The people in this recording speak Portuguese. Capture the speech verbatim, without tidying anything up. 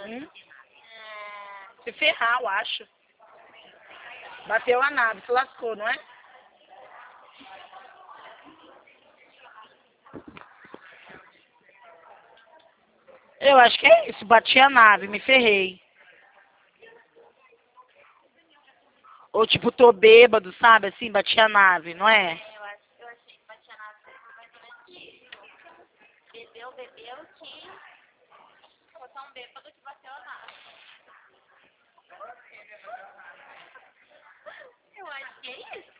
Hum? Se ferrar, eu acho. Bateu a nave, se lascou, não é? Eu acho que é isso, bati a nave, me ferrei. Ou tipo, tô bêbado, sabe, assim, bati a nave, não é? Eu, acho, eu achei que batia na foi mais ou menos isso. Bebeu, bebeu, que ficou tão bêbado que bateu a nave. Eu acho que é isso.